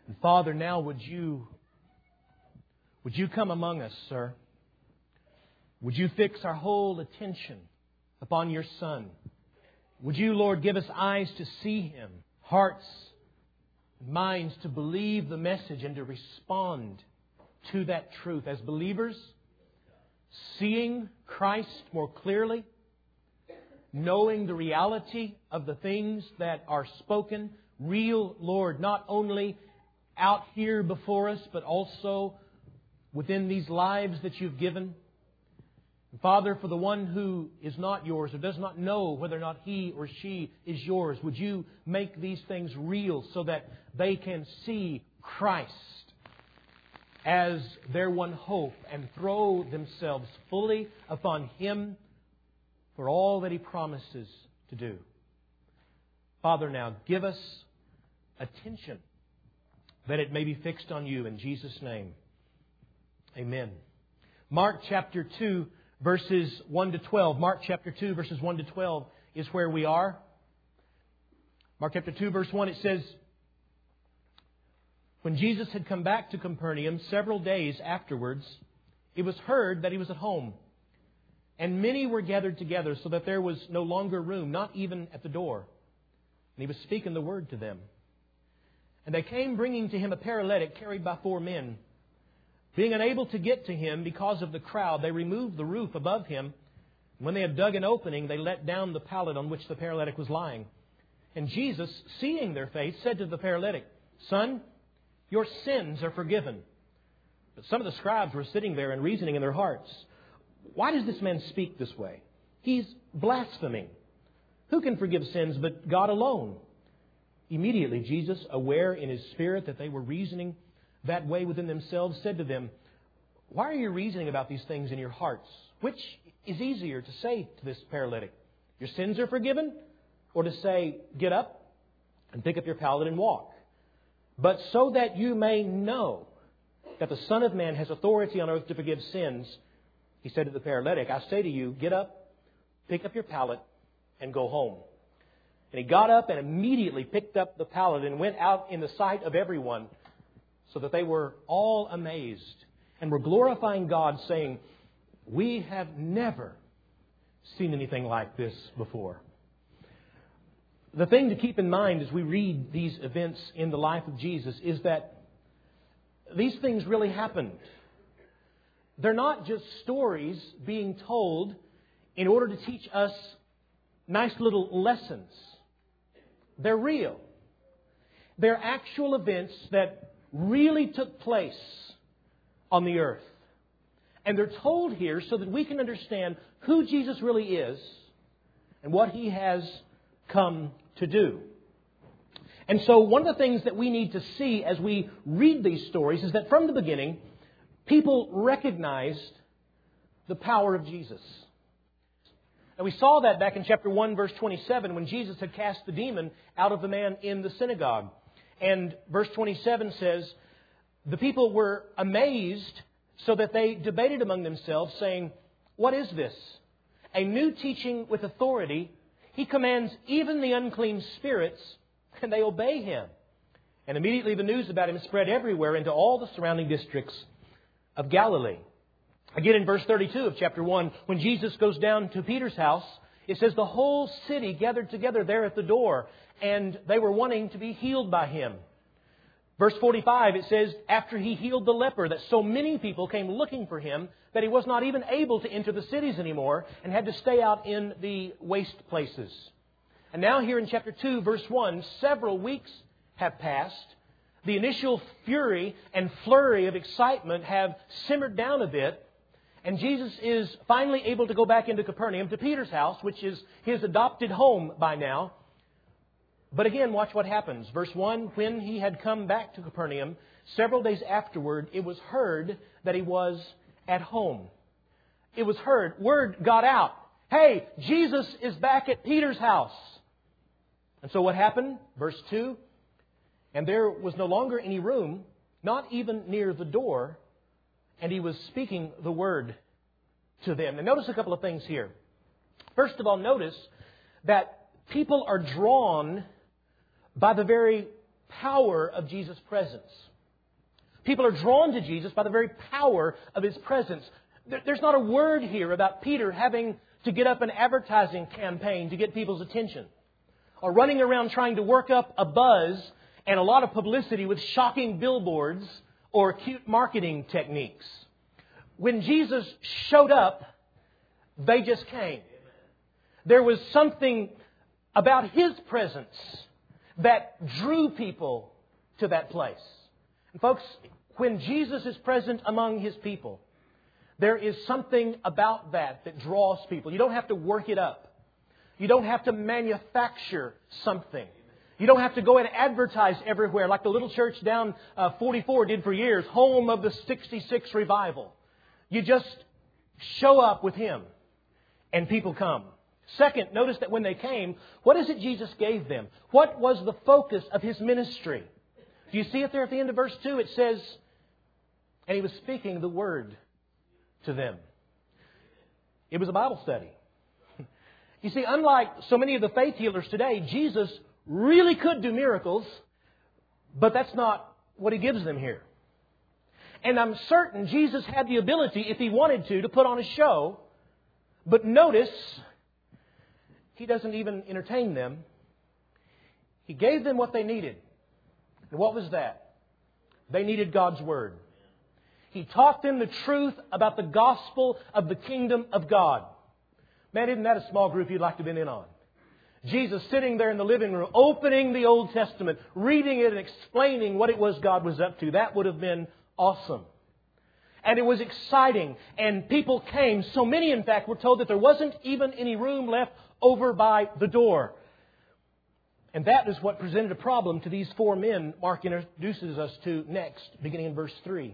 And Father, now would you come among us, sir? Would you fix our whole attention upon your Son? Would you, Lord, give us eyes to see Him, hearts, minds to believe the message and to respond to that truth as believers, seeing Christ more clearly, knowing the reality of the things that are spoken, real, Lord, not only out here before us, but also within these lives that You've given. Father, for the one who is not Yours or does not know whether or not he or she is Yours, would You make these things real so that they can see Christ as their one hope and throw themselves fully upon Him for all that He promises to do. Father, now give us attention that it may be fixed on You in Jesus' name. Amen. Mark chapter 2, verses 1 to 12. Mark chapter 2, verses 1 to 12 is where we are. Mark chapter 2, verse 1, it says, "When Jesus had come back to Capernaum several days afterwards, it was heard that He was at home. And many were gathered together so that there was no longer room, not even at the door. And He was speaking the word to them. And they came bringing to Him a paralytic carried by 4 men. Being unable to get to Him because of the crowd, they removed the roof above Him. And when they had dug an opening, they let down the pallet on which the paralytic was lying. And Jesus, seeing their faith, said to the paralytic, 'Son, your sins are forgiven.' But some of the scribes were sitting there and reasoning in their hearts, 'Why does this man speak this way? He's blaspheming. Who can forgive sins but God alone?' Immediately Jesus, aware in His spirit that they were reasoning that way within themselves, said to them, 'Why are you reasoning about these things in your hearts? Which is easier to say to this paralytic, "Your sins are forgiven," or to say, "Get up and pick up your pallet and walk"? But so that you may know that the Son of Man has authority on earth to forgive sins,' He said to the paralytic, 'I say to you, get up, pick up your pallet, and go home.' And he got up and immediately picked up the pallet and went out in the sight of everyone, so that they were all amazed and were glorifying God, saying, 'We have never seen anything like this before.'" The thing to keep in mind as we read these events in the life of Jesus is that these things really happened. They're not just stories being told in order to teach us nice little lessons. They're real. They're actual events that really took place on the earth. And they're told here so that we can understand who Jesus really is and what He has come to do. And so one of the things that we need to see as we read these stories is that from the beginning, people recognized the power of Jesus. And we saw that back in chapter 1, verse 27, when Jesus had cast the demon out of the man in the synagogue. And verse 27 says, the people were amazed so that they debated among themselves, saying, "What is this? A new teaching with authority. He commands even the unclean spirits, and they obey Him." And immediately the news about Him spread everywhere into all the surrounding districts of Galilee. Again, in verse 32 of chapter 1, when Jesus goes down to Peter's house, it says the whole city gathered together there at the door, and they were wanting to be healed by Him. Verse 45, it says, after He healed the leper, that so many people came looking for Him that He was not even able to enter the cities anymore and had to stay out in the waste places. And now here in chapter 2, verse 1, several weeks have passed. The initial fury and flurry of excitement have simmered down a bit. And Jesus is finally able to go back into Capernaum to Peter's house, which is His adopted home by now. But again, watch what happens. Verse 1, when He had come back to Capernaum, several days afterward, it was heard that He was at home. It was heard. Word got out. Hey, Jesus is back at Peter's house. And so what happened? Verse 2, and there was no longer any room, not even near the door, and He was speaking the word to them. And notice a couple of things here. First of all, notice that people are drawn by the very power of Jesus' presence. People are drawn to Jesus by the very power of His presence. There's not a word here about Peter having to get up an advertising campaign to get people's attention, or running around trying to work up a buzz and a lot of publicity with shocking billboards or cute marketing techniques. When Jesus showed up, they just came. There was something about His presence that drew people to that place. And folks, when Jesus is present among His people, there is something about that that draws people. You don't have to work it up. You don't have to manufacture something. You don't have to go and advertise everywhere like the little church down 44 did for years, home of the 66 revival. You just show up with Him and people come. Second, notice that when they came, what is it Jesus gave them? What was the focus of His ministry? Do you see it there at the end of verse 2? It says, and He was speaking the Word to them. It was a Bible study. You see, unlike so many of the faith healers today, Jesus really could do miracles, but that's not what He gives them here. And I'm certain Jesus had the ability, if He wanted to put on a show, but notice, He doesn't even entertain them. He gave them what they needed. And what was that? They needed God's Word. He taught them the truth about the gospel of the kingdom of God. Man, isn't that a small group you'd like to be in on? Jesus sitting there in the living room, opening the Old Testament, reading it and explaining what it was God was up to. That would have been awesome. And it was exciting. And people came. So many, in fact, were told that there wasn't even any room left over by the door. And that is what presented a problem to these four men Mark introduces us to next, beginning in verse 3.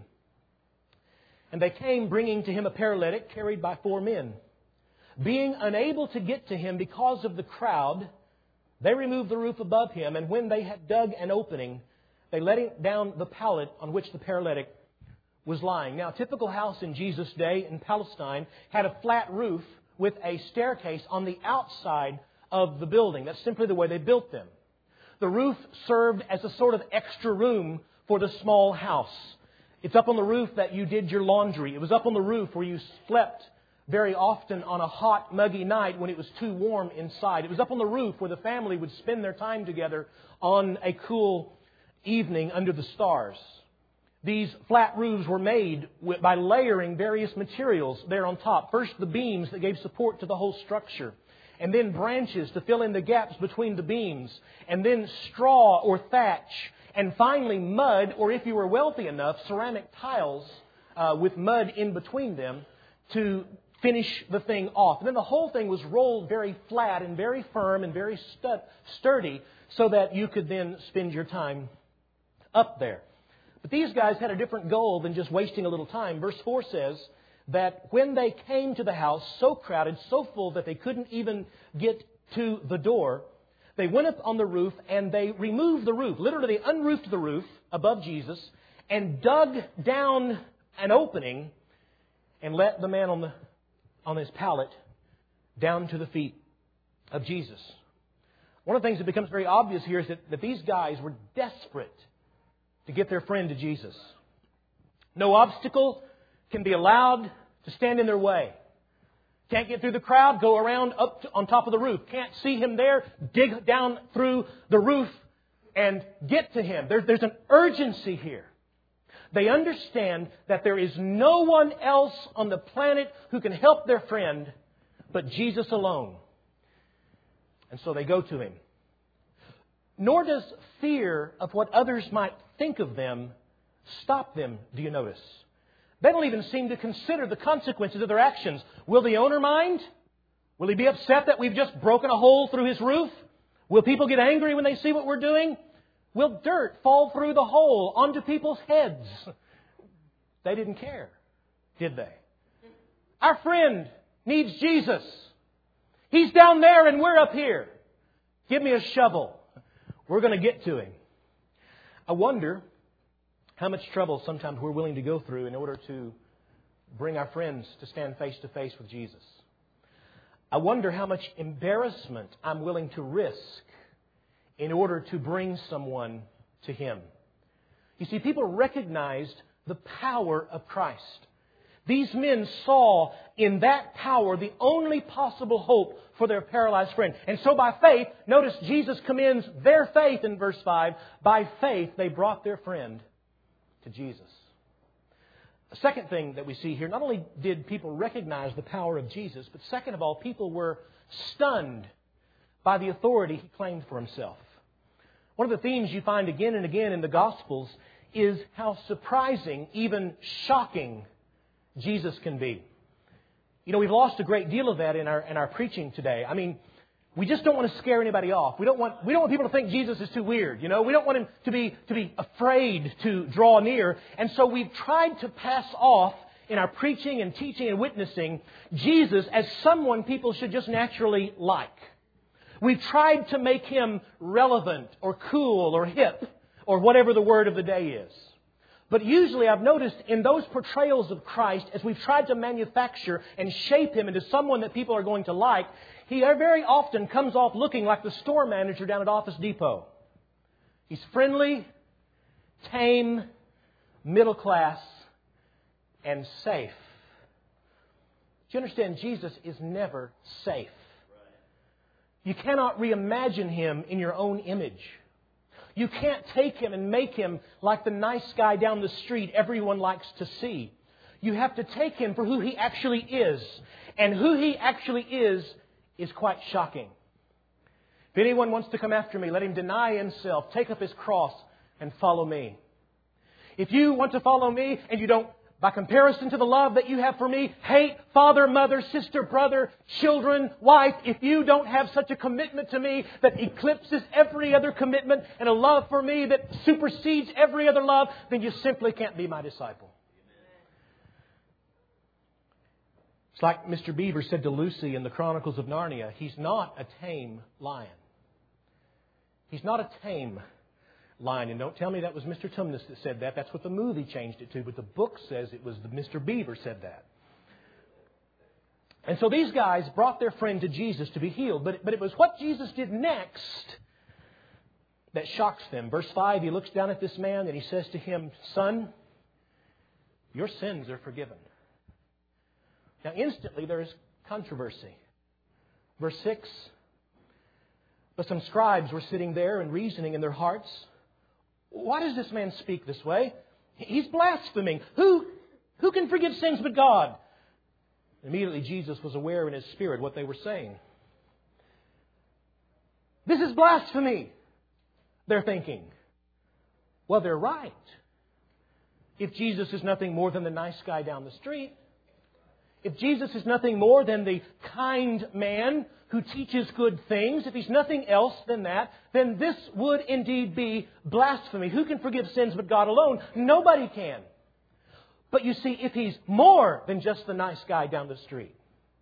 And they came bringing to Him a paralytic carried by four men. Being unable to get to Him because of the crowd, they removed the roof above Him, and when they had dug an opening, they let down the pallet on which the paralytic was lying. Now, a typical house in Jesus' day in Palestine had a flat roof with a staircase on the outside of the building. That's simply the way they built them. The roof served as a sort of extra room for the small house. It's up on the roof that you did your laundry. It was up on the roof where you slept very often on a hot, muggy night when it was too warm inside. It was up on the roof where the family would spend their time together on a cool evening under the stars. These flat roofs were made by layering various materials there on top. First, the beams that gave support to the whole structure. And then branches to fill in the gaps between the beams. And then straw or thatch. And finally, mud, or if you were wealthy enough, ceramic tiles with mud in between them to finish the thing off. And then the whole thing was rolled very flat and very firm and very sturdy so that you could then spend your time up there. But these guys had a different goal than just wasting a little time. Verse 4 says that when they came to the house, so crowded, so full that they couldn't even get to the door, they went up on the roof and they removed the roof. Literally, they unroofed the roof above Jesus and dug down an opening and let the man on his pallet down to the feet of Jesus. One of the things that becomes very obvious here is that these guys were desperate to get their friend to Jesus. No obstacle can be allowed to stand in their way. Can't get through the crowd, go around on top of the roof. Can't see Him there, dig down through the roof and get to Him. There's an urgency here. They understand that there is no one else on the planet who can help their friend but Jesus alone. And so they go to Him. Nor does fear of what others might think of them stop them, do you notice? They don't even seem to consider the consequences of their actions. Will the owner mind? Will he be upset that we've just broken a hole through his roof? Will people get angry when they see what we're doing? Will dirt fall through the hole onto people's heads? They didn't care, did they? Our friend needs Jesus. He's down there and we're up here. Give me a shovel. We're going to get to Him. I wonder how much trouble sometimes we're willing to go through in order to bring our friends to stand face to face with Jesus. I wonder how much embarrassment I'm willing to risk in order to bring someone to Him. You see, people recognized the power of Christ. These men saw in that power the only possible hope for their paralyzed friend. And so by faith, notice Jesus commends their faith in verse 5. By faith, they brought their friend to Jesus. The second thing that we see here, not only did people recognize the power of Jesus, but second of all, people were stunned by the authority He claimed for Himself. One of the themes you find again and again in the Gospels is how surprising, even shocking, Jesus can be. You know, we've lost a great deal of that in our preaching today. I mean, we just don't want to scare anybody off. We don't want people to think Jesus is too weird. You know, we don't want Him to be afraid to draw near. And so we've tried to pass off in our preaching and teaching and witnessing Jesus as someone people should just naturally like. We've tried to make Him relevant or cool or hip or whatever the word of the day is. But usually I've noticed in those portrayals of Christ, as we've tried to manufacture and shape Him into someone that people are going to like, He very often comes off looking like the store manager down at Office Depot. He's friendly, tame, middle class, and safe. Do you understand? Jesus is never safe. You cannot reimagine Him in your own image. You can't take Him and make Him like the nice guy down the street everyone likes to see. You have to take Him for who He actually is. And who He actually is quite shocking. If anyone wants to come after me, let him deny himself, take up his cross, and follow me. If you want to follow me and you don't, by comparison to the love that you have for me, hate father, mother, sister, brother, children, wife, if you don't have such a commitment to me that eclipses every other commitment and a love for me that supersedes every other love, then you simply can't be my disciple. It's like Mr. Beaver said to Lucy in the Chronicles of Narnia, he's not a tame lion. He's not a tame lion. And don't tell me that was Mr. Tumnus that said that. That's what the movie changed it to. But the book says it was Mr. Beaver said that. And so these guys brought their friend to Jesus to be healed. But it was what Jesus did next that shocks them. Verse 5, He looks down at this man and He says to him, "Son, your sins are forgiven." Now instantly there is controversy. Verse 6, but some scribes were sitting there and reasoning in their hearts, "Why does this man speak this way? He's blaspheming. Who can forgive sins but God?" Immediately Jesus was aware in His spirit what they were saying. "This is blasphemy," they're thinking. Well, they're right. If Jesus is nothing more than the nice guy down the street, if Jesus is nothing more than the kind man who teaches good things, if He's nothing else than that, then this would indeed be blasphemy. Who can forgive sins but God alone? Nobody can. But you see, if He's more than just the nice guy down the street,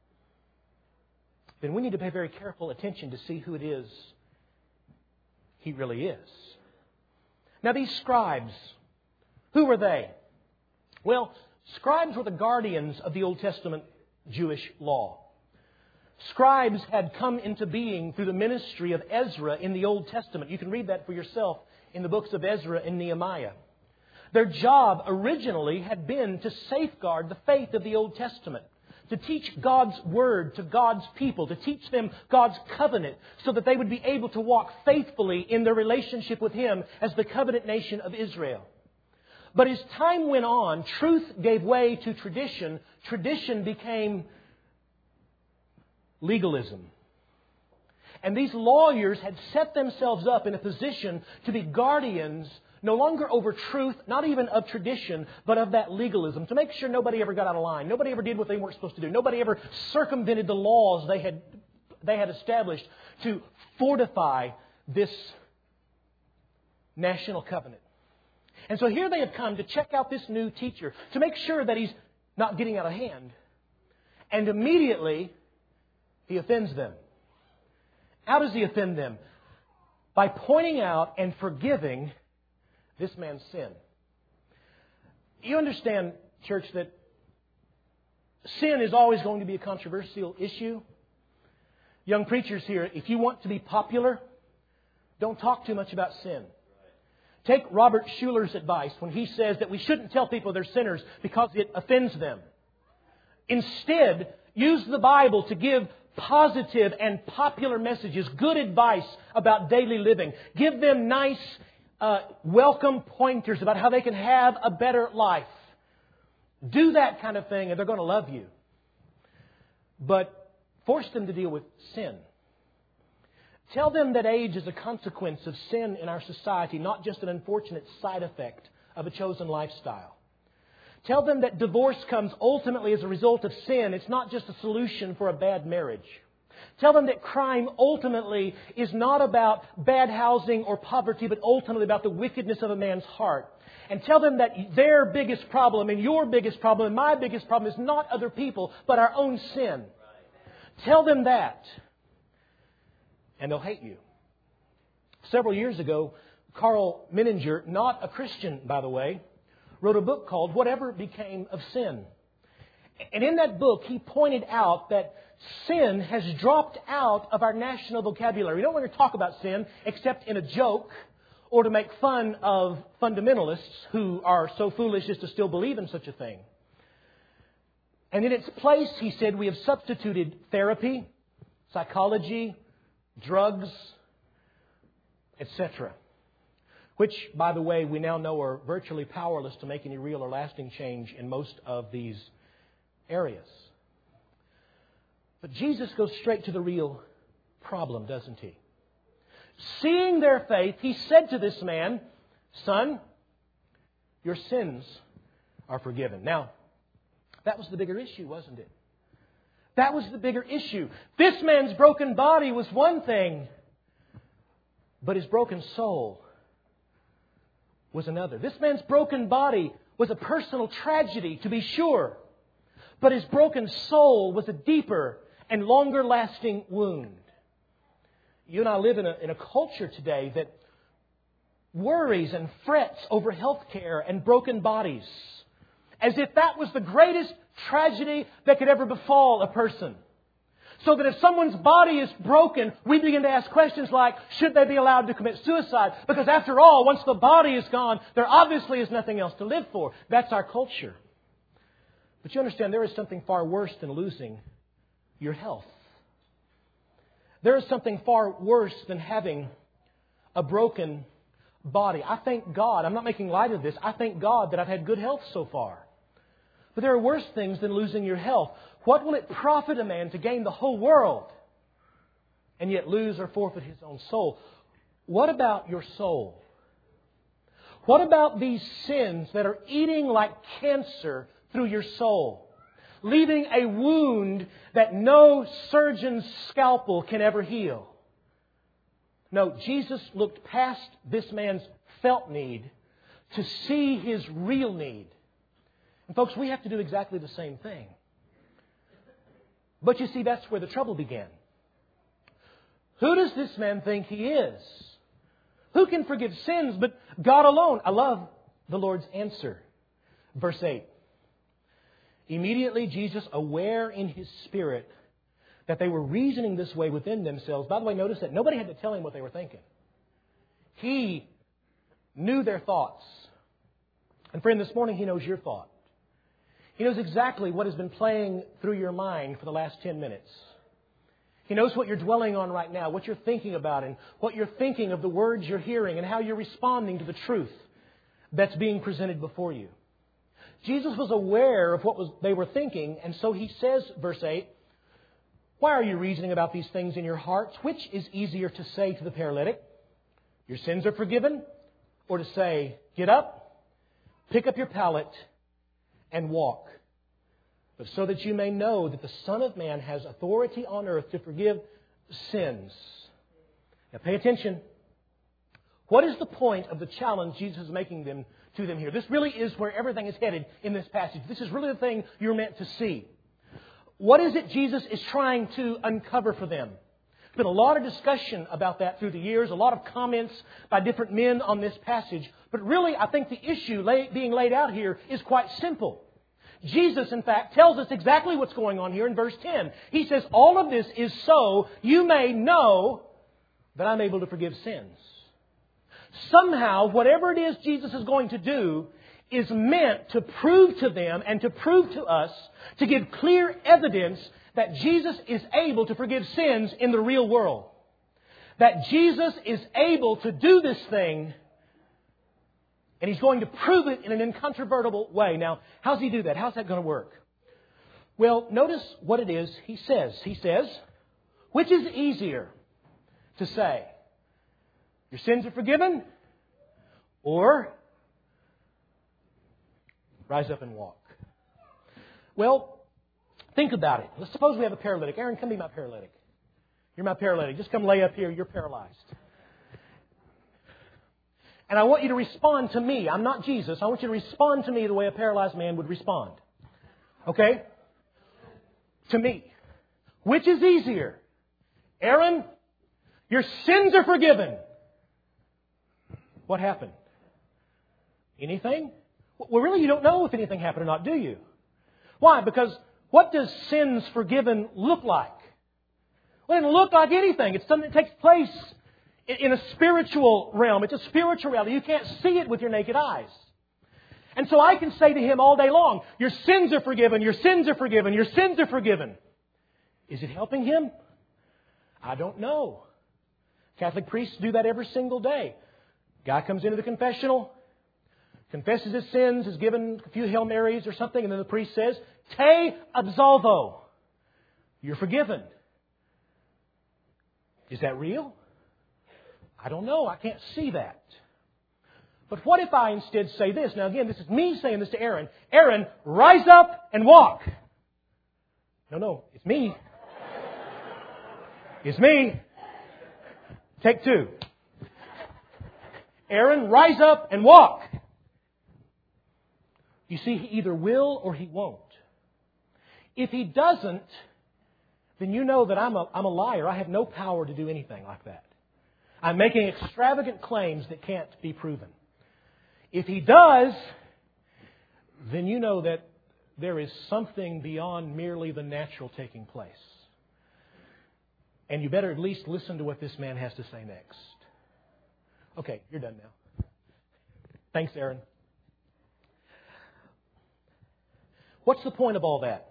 then we need to pay very careful attention to see who it is He really is. Now these scribes, who were they? Well, scribes were the guardians of the Old Testament Jewish law. Scribes had come into being through the ministry of Ezra in the Old Testament. You can read that for yourself in the books of Ezra and Nehemiah. Their job originally had been to safeguard the faith of the Old Testament, to teach God's Word to God's people, to teach them God's covenant so that they would be able to walk faithfully in their relationship with Him as the covenant nation of Israel. But as time went on, truth gave way to tradition. Tradition became legalism. And these lawyers had set themselves up in a position to be guardians no longer over truth, not even of tradition, but of that legalism, to make sure nobody ever got out of line. Nobody ever did what they weren't supposed to do. Nobody ever circumvented the laws they had established to fortify this national covenant. And so here they have come to check out this new teacher, to make sure that he's not getting out of hand. And immediately, he offends them. How does he offend them? By pointing out and forgiving this man's sin. You understand, church, that sin is always going to be a controversial issue. Young preachers here, if you want to be popular, don't talk too much about sin. Take Robert Schuller's advice when he says that we shouldn't tell people they're sinners because it offends them. Instead, use the Bible to give positive and popular messages, good advice about daily living. Give them nice, welcome pointers about how they can have a better life. Do that kind of thing and they're going to love you. But force them to deal with sin. Tell them that age is a consequence of sin in our society, not just an unfortunate side effect of a chosen lifestyle. Tell them that divorce comes ultimately as a result of sin. It's not just a solution for a bad marriage. Tell them that crime ultimately is not about bad housing or poverty, but ultimately about the wickedness of a man's heart. And tell them that their biggest problem and your biggest problem and my biggest problem is not other people, but our own sin. Tell them that. And they'll hate you. Several years ago, Carl Menninger, not a Christian, by the way, wrote a book called Whatever Became of Sin. And in that book, he pointed out that sin has dropped out of our national vocabulary. We don't want to talk about sin except in a joke or to make fun of fundamentalists who are so foolish as to still believe in such a thing. And in its place, he said, we have substituted therapy, psychology, drugs, etc. Which, by the way, we now know are virtually powerless to make any real or lasting change in most of these areas. But Jesus goes straight to the real problem, doesn't He? Seeing their faith, He said to this man, "Son, your sins are forgiven." Now, that was the bigger issue, wasn't it? That was the bigger issue. This man's broken body was one thing, but his broken soul was another. This man's broken body was a personal tragedy, to be sure, but his broken soul was a deeper and longer lasting wound. You and I live in a culture today that worries and frets over health care and broken bodies, as if that was the greatest tragedy that could ever befall a person. So that if someone's body is broken, we begin to ask questions like, should they be allowed to commit suicide? Because after all, once the body is gone, there obviously is nothing else to live for. That's our culture. But you understand, there is something far worse than losing your health. There is something far worse than having a broken body. I thank God, I'm not making light of this, I thank God that I've had good health so far. But there are worse things than losing your health. What will it profit a man to gain the whole world and yet lose or forfeit his own soul? What about your soul? What about these sins that are eating like cancer through your soul, leaving a wound that no surgeon's scalpel can ever heal? No, Jesus looked past this man's felt need to see his real need. And folks, we have to do exactly the same thing. But you see, that's where the trouble began. Who does this man think he is? Who can forgive sins but God alone? I love the Lord's answer. Verse 8. Immediately Jesus, aware in His spirit that they were reasoning this way within themselves. By the way, notice that nobody had to tell Him what they were thinking. He knew their thoughts. And friend, this morning He knows your thought. He knows exactly what has been playing through your mind for the last 10 minutes. He knows what you're dwelling on right now, what you're thinking about, and what you're thinking of the words you're hearing, and how you're responding to the truth that's being presented before you. Jesus was aware of what they were thinking, and so He says, verse 8, "Why are you reasoning about these things in your hearts? Which is easier to say to the paralytic, 'Your sins are forgiven,' or to say, 'Get up, pick up your pallet, and walk'? But so that you may know that the Son of Man has authority on earth to forgive sins." Now pay attention. What is the point of the challenge Jesus is making to them here? This really is where everything is headed in this passage. This is really the thing you're meant to see. What is it Jesus is trying to uncover for them? There's been a lot of discussion about that through the years, a lot of comments by different men on this passage. But really, I think the issue being laid out here is quite simple. Jesus, in fact, tells us exactly what's going on here in verse 10. He says, all of this is so you may know that I'm able to forgive sins. Somehow, whatever it is Jesus is going to do is meant to prove to them and to prove to us, to give clear evidence that Jesus is able to forgive sins in the real world. That Jesus is able to do this thing, and He's going to prove it in an incontrovertible way. Now, how's He do that? How's that going to work? Well, notice what it is He says. He says, which is easier to say? Your sins are forgiven, or rise up and walk. Well, think about it. Let's suppose we have a paralytic. Aaron, come be my paralytic. You're my paralytic. Just come lay up here. You're paralyzed. And I want you to respond to me. I'm not Jesus. I want you to respond to me the way a paralyzed man would respond. Okay? To me. Which is easier? Aaron, your sins are forgiven. What happened? Anything? Well, really, you don't know if anything happened or not, do you? Why? Because what does sins forgiven look like? Well, it doesn't look like anything. It's something that takes place in a spiritual realm. It's a spiritual reality. You can't see it with your naked eyes. And so I can say to him all day long, your sins are forgiven, your sins are forgiven, your sins are forgiven. Is it helping him? I don't know. Catholic priests do that every single day. Guy comes into the confessional, confesses his sins, is given a few Hail Marys or something, and then the priest says, Te absolvo. You're forgiven. Is that real? I don't know. I can't see that. But what if I instead say this? Now again, this is me saying this to Aaron. Aaron, rise up and walk. No, it's me. It's me. Take two. Aaron, rise up and walk. You see, he either will or he won't. If he doesn't, then you know that I'm a liar. I have no power to do anything like that. I'm making extravagant claims that can't be proven. If he does, then you know that there is something beyond merely the natural taking place. And you better at least listen to what this man has to say next. Okay, you're done now. Thanks, Aaron. What's the point of all that?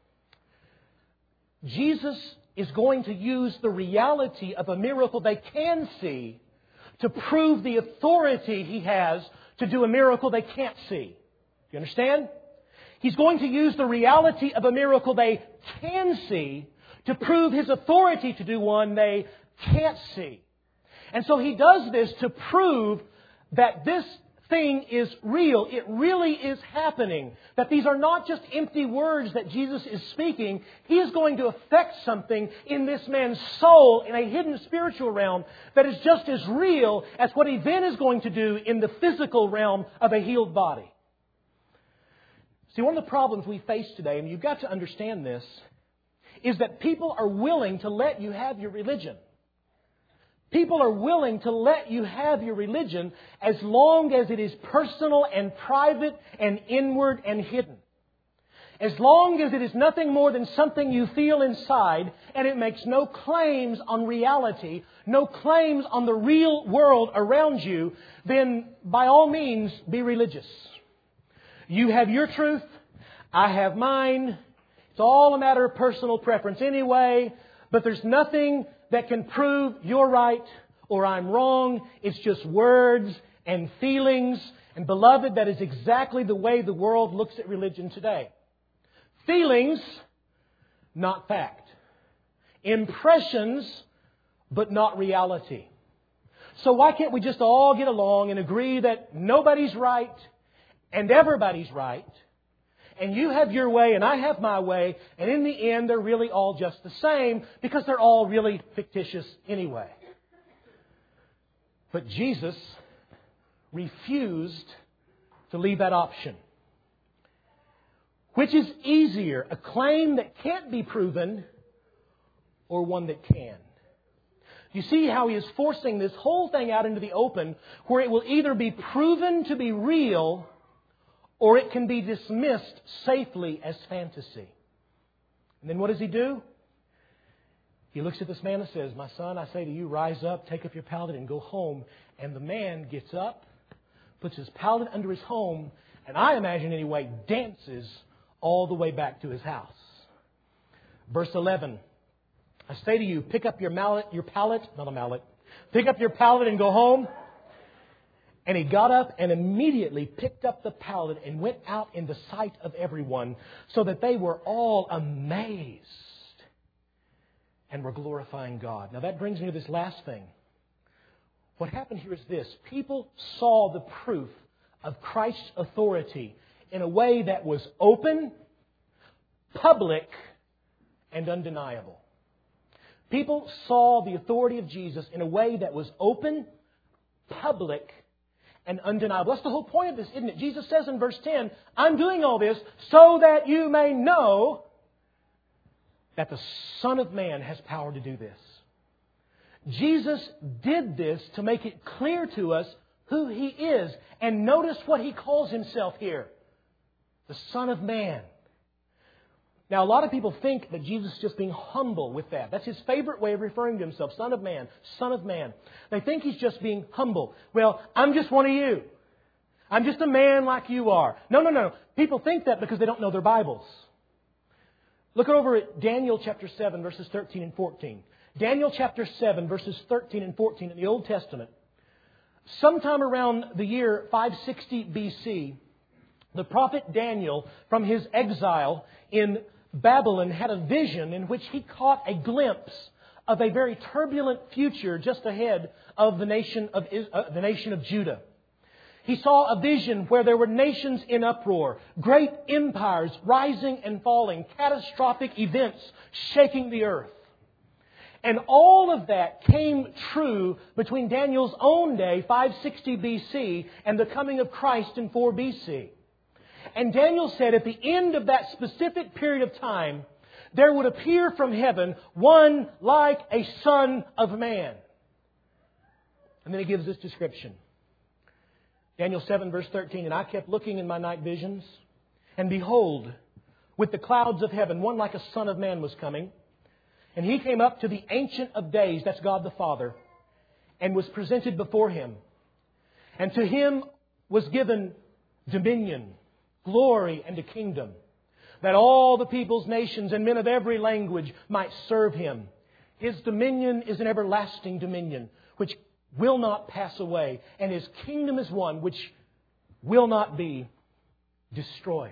Jesus is going to use the reality of a miracle they can see to prove the authority He has to do a miracle they can't see. You understand? He's going to use the reality of a miracle they can see to prove His authority to do one they can't see. And so He does this to prove that this thing is real. It really is happening. That these are not just empty words that Jesus is speaking. He is going to affect something in this man's soul in a hidden spiritual realm that is just as real as what He then is going to do in the physical realm of a healed body. See, one of the problems we face today, and you've got to understand this, is that people are willing to let you have your religion. People are willing to let you have your religion as long as it is personal and private and inward and hidden. As long as it is nothing more than something you feel inside and it makes no claims on reality, no claims on the real world around you, then by all means be religious. You have your truth, I have mine. It's all a matter of personal preference anyway, but there's nothing that can prove you're right or I'm wrong. It's just words and feelings. And beloved, that is exactly the way the world looks at religion today. Feelings, not fact. Impressions, but not reality. So why can't we just all get along and agree that nobody's right and everybody's right? And you have your way and I have my way. And in the end, they're really all just the same because they're all really fictitious anyway. But Jesus refused to leave that option. Which is easier, a claim that can't be proven or one that can? You see how He is forcing this whole thing out into the open where it will either be proven to be real or it can be dismissed safely as fantasy. And then what does He do? He looks at this man and says, "My son, I say to you, rise up, take up your pallet, and go home." And the man gets up, puts his pallet under his home, and I imagine anyway, dances all the way back to his house. Verse 11, I say to you, pick up your pallet, not a mallet, pick up your pallet and go home. And he got up and immediately picked up the pallet and went out in the sight of everyone, so that they were all amazed and were glorifying God. Now that brings me to this last thing. What happened here is this. People saw the proof of Christ's authority in a way that was open, public, and undeniable. People saw the authority of Jesus in a way that was open, public, and undeniable. That's the whole point of this, isn't it? Jesus says in verse 10, I'm doing all this so that you may know that the Son of Man has power to do this. Jesus did this to make it clear to us who He is. And notice what He calls Himself here. The Son of Man. Now, a lot of people think that Jesus is just being humble with that. That's His favorite way of referring to Himself. Son of Man. Son of Man. They think He's just being humble. Well, I'm just one of you. I'm just a man like you are. No. People think that because they don't know their Bibles. Look over at Daniel chapter 7, verses 13 and 14. Daniel chapter 7, verses 13 and 14 in the Old Testament. Sometime around the year 560 BC, the prophet Daniel, from his exile in Babylon, had a vision in which he caught a glimpse of a very turbulent future just ahead of the nation of Judah. He saw a vision where there were nations in uproar, great empires rising and falling, catastrophic events shaking the earth. And all of that came true between Daniel's own day, 560 BC, and the coming of Christ in 4 BC. And Daniel said at the end of that specific period of time, there would appear from heaven one like a Son of Man. And then he gives this description. Daniel 7 verse 13, and I kept looking in my night visions, and behold, with the clouds of heaven, one like a Son of Man was coming. And He came up to the Ancient of Days, that's God the Father, and was presented before Him. And to Him was given dominion, glory, and a kingdom, that all the peoples, nations, and men of every language might serve Him. His dominion is an everlasting dominion, which will not pass away, and His kingdom is one which will not be destroyed.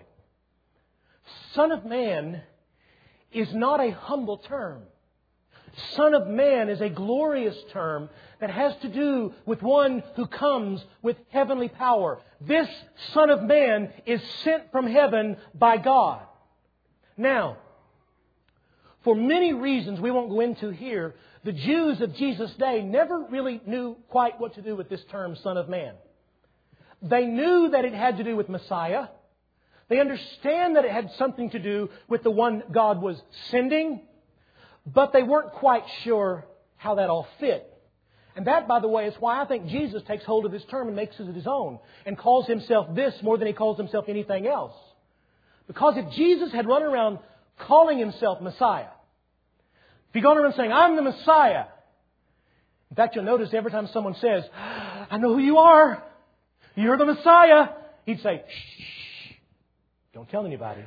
Son of Man is not a humble term. Son of Man is a glorious term that has to do with one who comes with heavenly power. This Son of Man is sent from heaven by God. Now, for many reasons we won't go into here, the Jews of Jesus' day never really knew quite what to do with this term, Son of Man. They knew that it had to do with Messiah. They understand that it had something to do with the one God was sending, but they weren't quite sure how that all fit. And that, by the way, is why I think Jesus takes hold of this term and makes it His own and calls Himself this more than He calls Himself anything else. Because if Jesus had run around calling Himself Messiah, if He'd gone around saying, I'm the Messiah. In fact, you'll notice every time someone says, I know who you are. You're the Messiah. He'd say, shh, don't tell anybody.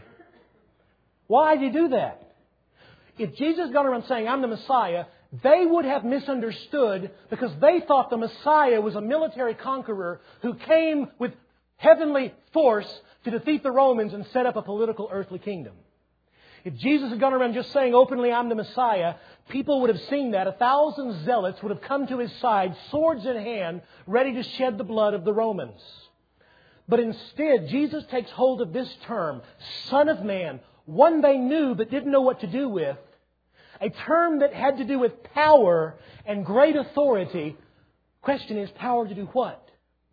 Why did He do that? If Jesus had gone around saying, I'm the Messiah, they would have misunderstood because they thought the Messiah was a military conqueror who came with heavenly force to defeat the Romans and set up a political earthly kingdom. If Jesus had gone around just saying openly, I'm the Messiah, people would have seen that. 1,000 zealots would have come to His side, swords in hand, ready to shed the blood of the Romans. But instead, Jesus takes hold of this term, Son of Man, one they knew but didn't know what to do with, a term that had to do with power and great authority. Question is, power to do what?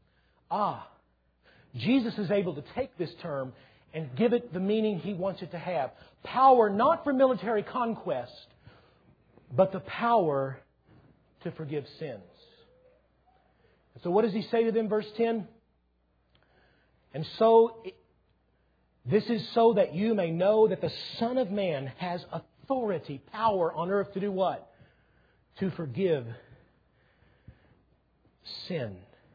Jesus is able to take this term and give it the meaning He wants it to have. Power not for military conquest, but the power to forgive sins. So what does He say to them, verse 10? And so, this is so that you may know that the Son of Man has authority, power on earth to do what? To forgive sin.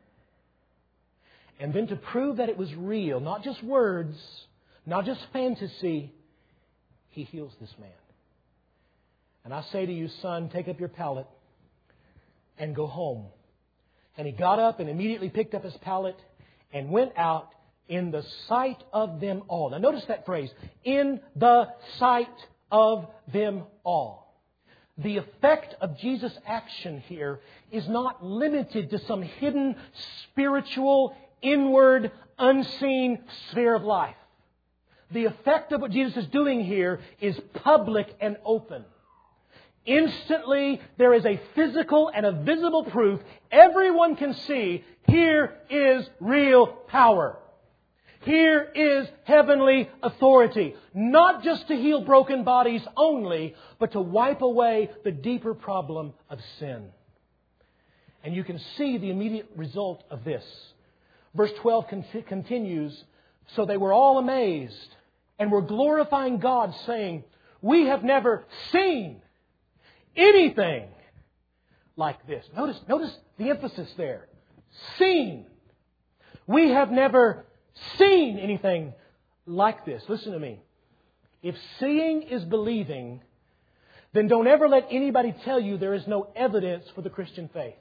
And then to prove that it was real, not just words, not just fantasy, He heals this man. And I say to you, son, take up your pallet and go home. And he got up and immediately picked up his pallet and went out in the sight of them all. Now notice that phrase, in the sight of them all. The effect of Jesus' action here is not limited to some hidden, spiritual, inward, unseen sphere of life. The effect of what Jesus is doing here is public and open. Instantly, there is a physical and a visible proof. Everyone can see, here is real power. Here is heavenly authority. Not just to heal broken bodies only, but to wipe away the deeper problem of sin. And you can see the immediate result of this. Verse 12 continues, so they were all amazed and were glorifying God, saying, we have never seen anything like this. Notice the emphasis there. Seen. We have never seen anything like this. Listen to me. If seeing is believing, then don't ever let anybody tell you there is no evidence for the Christian faith.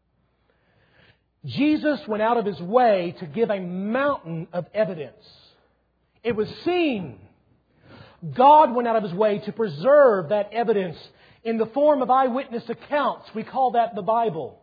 Jesus went out of His way to give a mountain of evidence. It was seen. God went out of His way to preserve that evidence in the form of eyewitness accounts. We call that the Bible.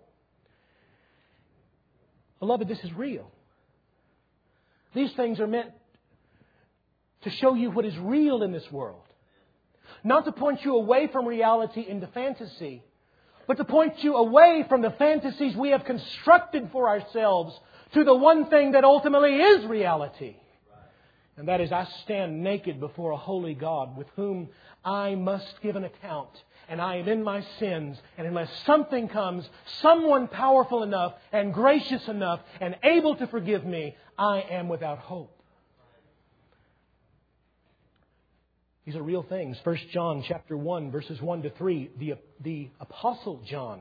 Beloved, this is real. These things are meant to show you what is real in this world. Not to point you away from reality into fantasy, but to point you away from the fantasies we have constructed for ourselves to the one thing that ultimately is reality. And that is, I stand naked before a holy God with whom I must give an account. And I am in my sins. And unless something comes, someone powerful enough and gracious enough and able to forgive me, I am without hope. These are real things. 1 John chapter 1, verses 1 to 3. The Apostle John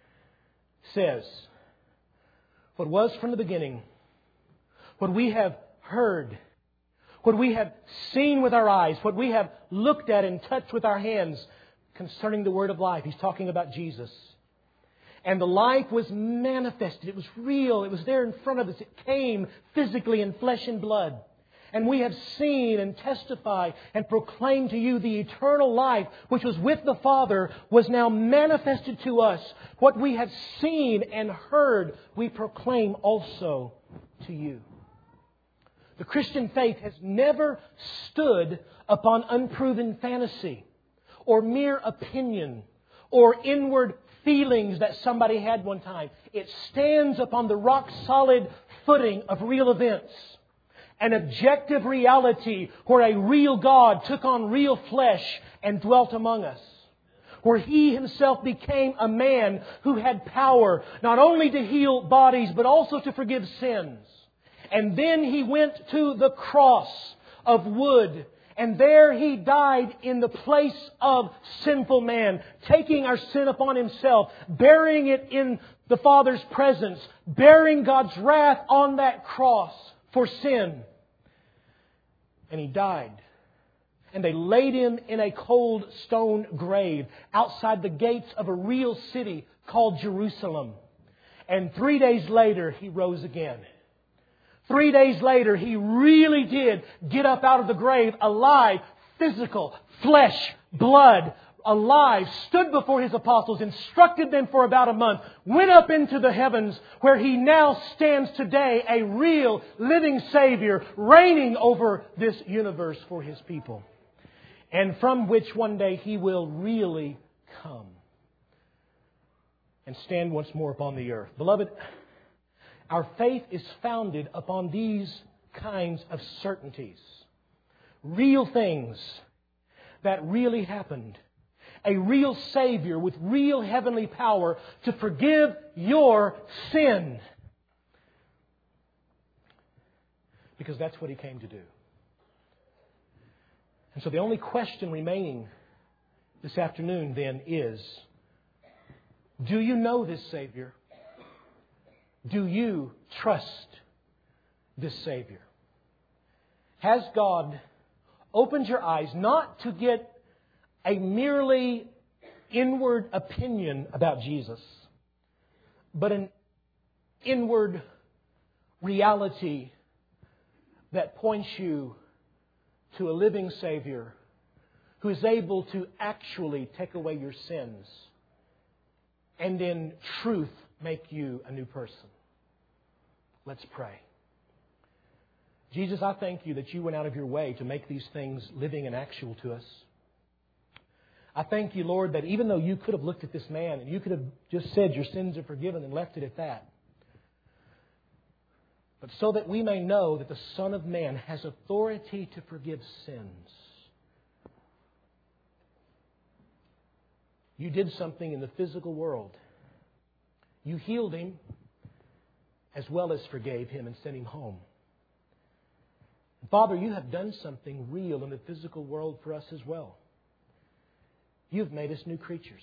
says, what was from the beginning, what we have heard, what we have seen with our eyes, what we have looked at and touched with our hands concerning the Word of life. He's talking about Jesus. And the life was manifested. It was real. It was there in front of us. It came physically in flesh and blood. And we have seen and testified and proclaimed to you the eternal life which was with the Father was now manifested to us. What we have seen and heard, we proclaim also to you. The Christian faith has never stood upon unproven fantasy or mere opinion or inward feelings that somebody had one time. It stands upon the rock-solid footing of real events. An objective reality where a real God took on real flesh and dwelt among us. Where He Himself became a man who had power not only to heal bodies but also to forgive sins. And then He went to the cross of wood. And there He died in the place of sinful man, taking our sin upon Himself, bearing it in the Father's presence, bearing God's wrath on that cross for sin. And He died. And they laid Him in a cold stone grave outside the gates of a real city called Jerusalem. And 3 days later, He rose again. 3 days later, He really did get up out of the grave alive, physical, flesh, blood, alive, stood before His apostles, instructed them for about a month, went up into the heavens where He now stands today, a real living Savior, reigning over this universe for His people. And from which one day He will really come and stand once more upon the earth. Beloved, our faith is founded upon these kinds of certainties. Real things that really happened. A real Savior with real heavenly power to forgive your sin. Because that's what He came to do. And so the only question remaining this afternoon then is, do you know this Savior? Do you trust this Savior? Has God opened your eyes not to get a merely inward opinion about Jesus, but an inward reality that points you to a living Savior who is able to actually take away your sins and in truth make you a new person? Let's pray. Jesus, I thank You that You went out of Your way to make these things living and actual to us. I thank You, Lord, that even though You could have looked at this man and You could have just said your sins are forgiven and left it at that, but so that we may know that the Son of Man has authority to forgive sins, You did something in the physical world. You healed him as well as forgave him and sent him home. Father, You have done something real in the physical world for us as well. You've made us new creatures.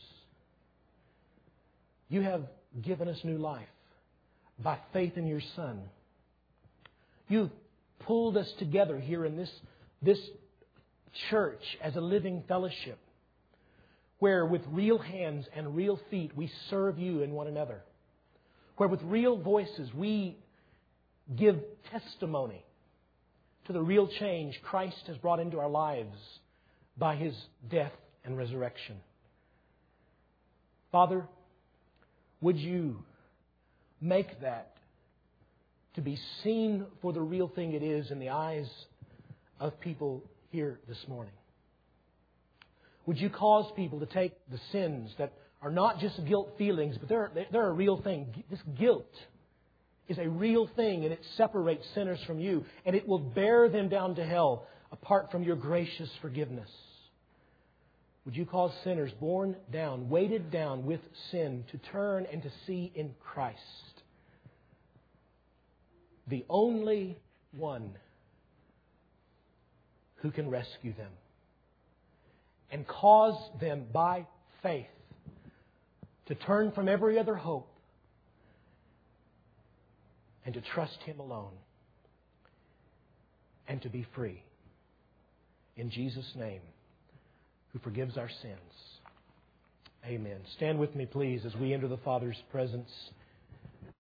You have given us new life by faith in Your Son. You've pulled us together here in this church as a living fellowship, where with real hands and real feet we serve You and one another, where with real voices we give testimony to the real change Christ has brought into our lives by His death and resurrection. Father, would You make that to be seen for the real thing it is in the eyes of people here this morning? Would You cause people to take the sins that are not just guilt feelings, but they're a real thing. This guilt is a real thing, and it separates sinners from You, and it will bear them down to hell apart from Your gracious forgiveness. Would You cause sinners borne down, weighted down with sin, to turn and to see in Christ the only one who can rescue them, and cause them by faith to turn from every other hope and to trust Him alone and to be free. In Jesus' name, who forgives our sins. Amen. Stand with me, please, as we enter the Father's presence.